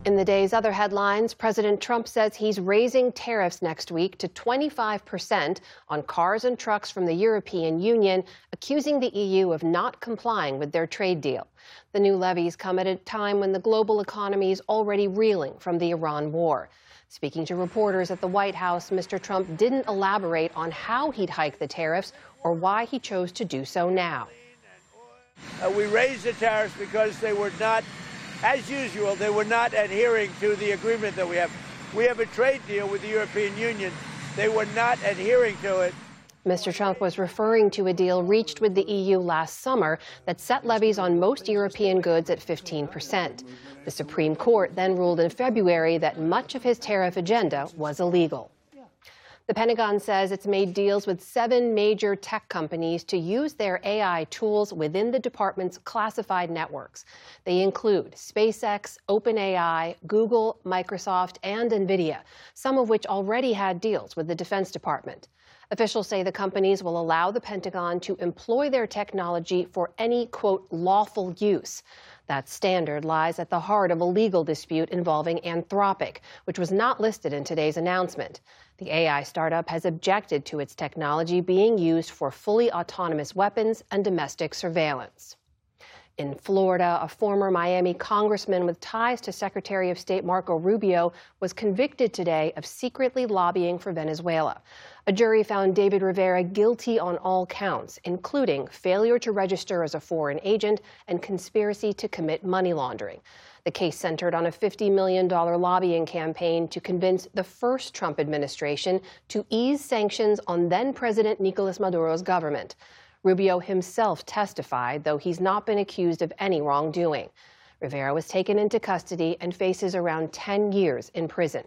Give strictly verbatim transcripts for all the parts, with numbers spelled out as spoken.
In the day's other headlines, President Trump says he's raising tariffs next week to twenty-five percent on cars and trucks from the European Union, accusing the E U of not complying with their trade deal. The new levies come at a time when the global economy is already reeling from the Iran war. Speaking to reporters at the White House, Mister Trump didn't elaborate on how he'd hike the tariffs or why he chose to do so now. Uh, we raised the tariffs because they were not, as usual, they were not adhering to the agreement that we have. We have a trade deal with the European Union. They were not adhering to it. Mister Trump was referring to a deal reached with the E U last summer that set levies on most European goods at fifteen percent. The Supreme Court then ruled in February that much of his tariff agenda was illegal. The Pentagon says it's made deals with seven major tech companies to use their A I tools within the department's classified networks. They include SpaceX, OpenAI, Google, Microsoft, and NVIDIA, some of which already had deals with the Defense Department. Officials say the companies will allow the Pentagon to employ their technology for any, quote, lawful use. That standard lies at the heart of a legal dispute involving Anthropic, which was not listed in today's announcement. The A I startup has objected to its technology being used for fully autonomous weapons and domestic surveillance. In Florida, a former Miami congressman with ties to Secretary of State Marco Rubio was convicted today of secretly lobbying for Venezuela. A jury found David Rivera guilty on all counts, including failure to register as a foreign agent and conspiracy to commit money laundering. The case centered on a fifty million dollars lobbying campaign to convince the first Trump administration to ease sanctions on then-President Nicolas Maduro's government. Rubio himself testified, though he's not been accused of any wrongdoing. Rivera was taken into custody and faces around ten years in prison.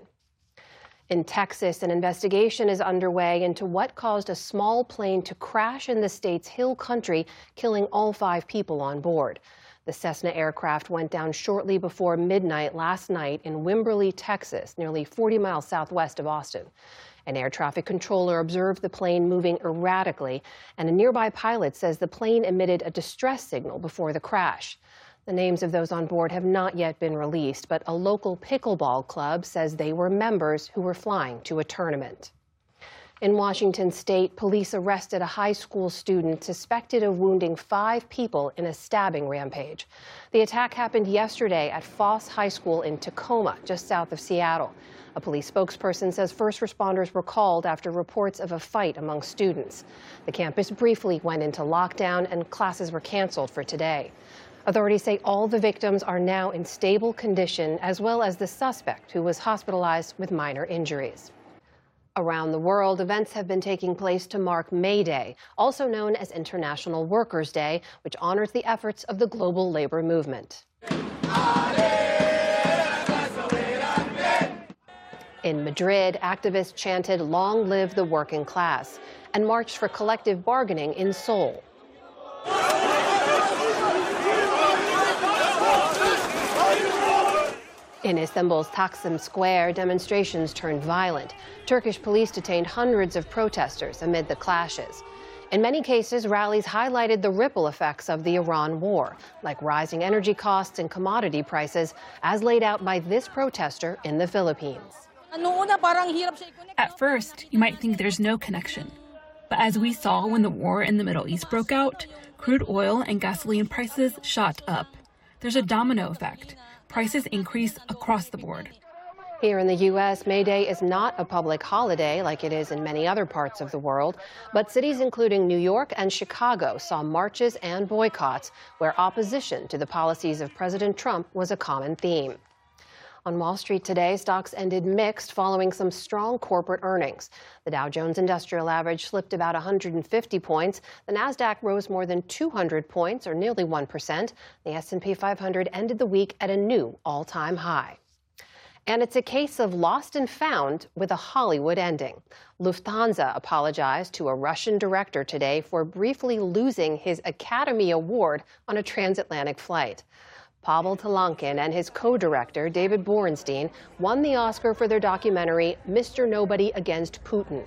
In Texas, an investigation is underway into what caused a small plane to crash in the state's hill country, killing all five people on board. The Cessna aircraft went down shortly before midnight last night in Wimberley, Texas, nearly forty miles southwest of Austin. An air traffic controller observed the plane moving erratically, and a nearby pilot says the plane emitted a distress signal before the crash. The names of those on board have not yet been released, but a local pickleball club says they were members who were flying to a tournament. In Washington state, police arrested a high school student suspected of wounding five people in a stabbing rampage. The attack happened yesterday at Foss High School in Tacoma, just south of Seattle. A police spokesperson says first responders were called after reports of a fight among students. The campus briefly went into lockdown and classes were canceled for today. Authorities say all the victims are now in stable condition, as well as the suspect, who was hospitalized with minor injuries. Around the world, events have been taking place to mark May Day, also known as International Workers' Day, which honors the efforts of the global labor movement. In Madrid, activists chanted "Long live the working class" and marched for collective bargaining in Seoul. In Istanbul's Taksim Square, demonstrations turned violent. Turkish police detained hundreds of protesters amid the clashes. In many cases, rallies highlighted the ripple effects of the Iran war, like rising energy costs and commodity prices, as laid out by this protester in the Philippines. At first, you might think there's no connection. But as we saw when the war in the Middle East broke out, crude oil and gasoline prices shot up. There's a domino effect. Prices increase across the board. Here in the U S, May Day is not a public holiday like it is in many other parts of the world, but cities including New York and Chicago saw marches and boycotts where opposition to the policies of President Trump was a common theme. On Wall Street today, stocks ended mixed following some strong corporate earnings. The Dow Jones Industrial Average slipped about one hundred fifty points. The Nasdaq rose more than two hundred points, or nearly one percent. The S and P five hundred ended the week at a new all-time high. And it's a case of lost and found with a Hollywood ending. Lufthansa apologized to a Russian director today for briefly losing his Academy Award on a transatlantic flight. Pavel Talankin and his co-director, David Borenstein, won the Oscar for their documentary, Mister Nobody Against Putin.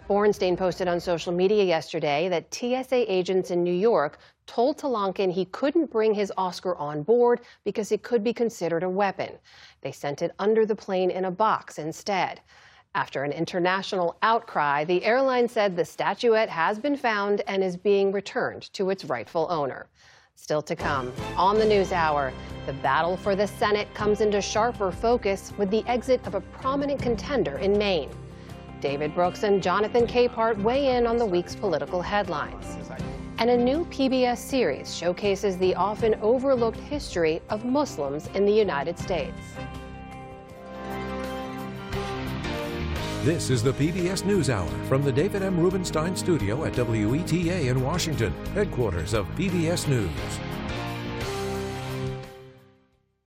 Bornstein posted on social media yesterday that T S A agents in New York told Talankin he couldn't bring his Oscar on board because it could be considered a weapon. They sent it under the plane in a box instead. After an international outcry, the airline said the statuette has been found and is being returned to its rightful owner. Still to come, on the News Hour, the battle for the Senate comes into sharper focus with the exit of a prominent contender in Maine. David Brooks and Jonathan Capehart weigh in on the week's political headlines. And a new P B S series showcases the often overlooked history of Muslims in the United States. This is the P B S NewsHour from the David M. Rubenstein studio at W E T A in Washington, headquarters of P B S News.